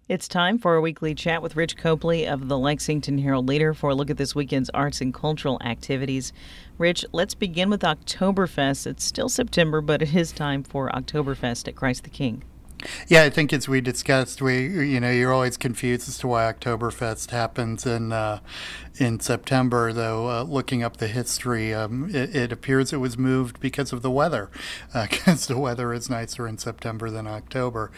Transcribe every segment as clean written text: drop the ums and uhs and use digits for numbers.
It's time for a weekly chat with Rich Copley of the Lexington Herald-Leader for a look at this weekend's arts and cultural activities. Rich, let's begin with Oktoberfest. It's still September, but it is time for Oktoberfest at Christ the King. Yeah, I think as we discussed, you're always confused as to why Oktoberfest happens in September. Though looking up the history, it appears it was moved because of the weather, because the weather is nicer in September than October,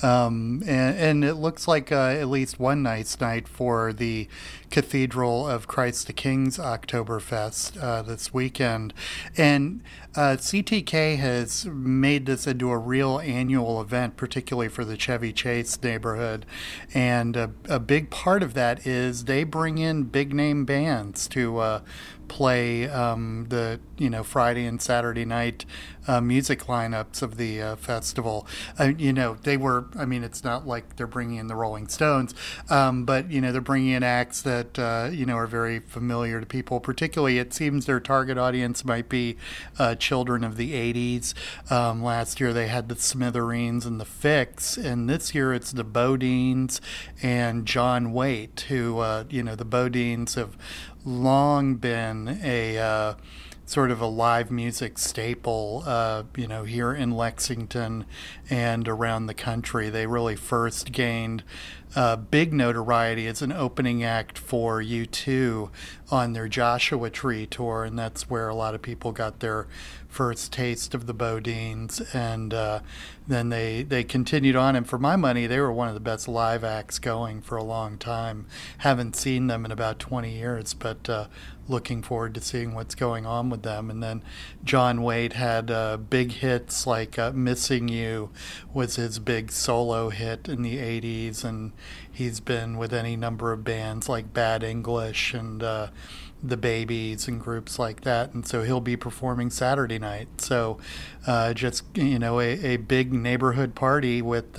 and it looks like at least one nice night for the Cathedral of Christ the King's Oktoberfest this weekend, and CTK has made this into a real annual event, particularly for the Chevy Chase neighborhood. And a big part of that is they bring in big name bands to play the Friday and Saturday night music lineups of the festival. It's not like they're bringing in the Rolling Stones, but they're bringing in acts that are very familiar to people. Particularly, it seems their target audience might be children of the 80s. Last year they had the Smithereens and the Fix, and this year it's the Bodines and John Waite, who the Bodines have long been a sort of a live music staple, here in Lexington and around the country. They really first gained big notoriety as an opening act for U2 on their Joshua Tree tour, and that's where a lot of people got their first taste of the Bodines, and then they continued on, and for my money, they were one of the best live acts going for a long time. Haven't seen them in about 20 years, but looking forward to seeing what's going on with them. And then John Waite had big hits like Missing You was his big solo hit in the 80s, and he's been with any number of bands like Bad English and the Babies and groups like that, and so he'll be performing Saturday night. So just a big neighborhood party with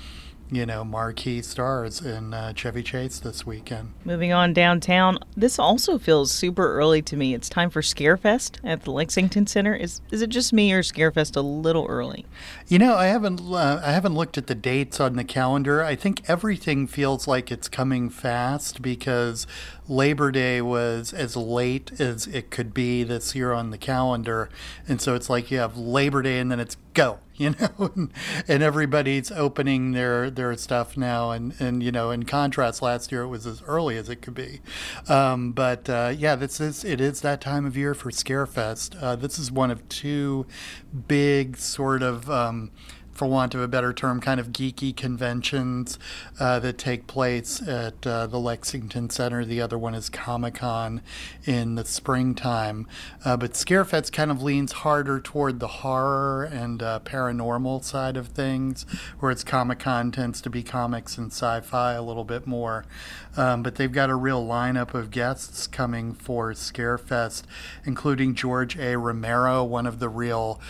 marquee stars in Chevy Chase this weekend. Moving on downtown, this also feels super early to me. It's time for Scarefest at the Lexington Center. Is it just me, or Scarefest a little early? I haven't looked at the dates on the calendar. I think everything feels like it's coming fast because Labor Day was as late as it could be this year on the calendar, and so it's like you have Labor Day and then it's go. And everybody's opening their stuff now, and in contrast, last year it was as early as it could be. It is that time of year for Scarefest. This is one of two big sort of for want of a better term, kind of geeky conventions that take place at the Lexington Center. The other one is Comic-Con in the springtime. But Scarefest kind of leans harder toward the horror and paranormal side of things, whereas Comic-Con tends to be comics and sci-fi a little bit more. But they've got a real lineup of guests coming for Scarefest, including George A. Romero, one of the real,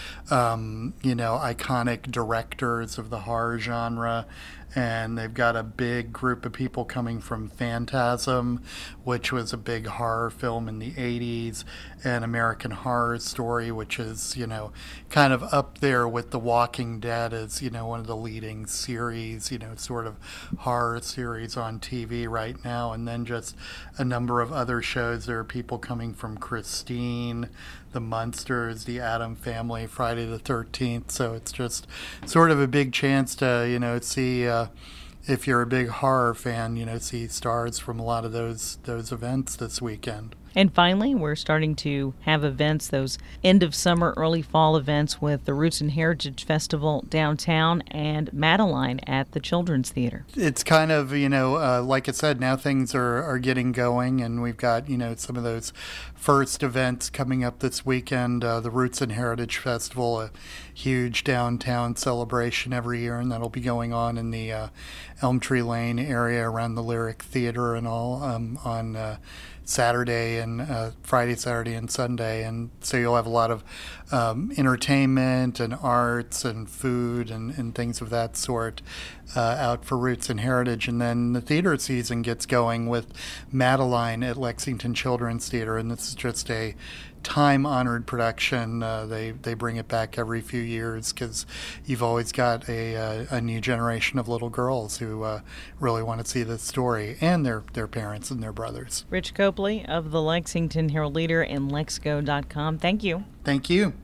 iconic directors of the horror genre. And they've got a big group of people coming from Phantasm, which was a big horror film in the 80s, and American Horror Story, which is, kind of up there with The Walking Dead as, one of the leading series, sort of horror series on TV right now. And then just a number of other shows. There are people coming from Christine, The Munsters, The Addams Family, Friday the 13th. So it's just sort of a big chance to, see, if you're a big horror fan, see stars from a lot of those events this weekend. And finally, we're starting to have events, those end of summer, early fall events with the Roots and Heritage Festival downtown and Madeline at the Children's Theater. It's kind of, like I said, now things are getting going, and we've got, some of those first events coming up this weekend. The Roots and Heritage Festival, a huge downtown celebration every year, and that'll be going on in the Elm Tree Lane area around the Lyric Theater and all on Saturday and Friday, Saturday, and Sunday. And so you'll have a lot of entertainment and arts and food and things of that sort out for Roots and Heritage. And then the theater season gets going with Madeline at Lexington Children's Theater, and this is just a time-honored production. They bring it back every few years because you've always got a new generation of little girls who really want to see this story, and their parents and their brothers. Rich Copley of the Lexington Herald Leader and Lexco.com. Thank you. Thank you.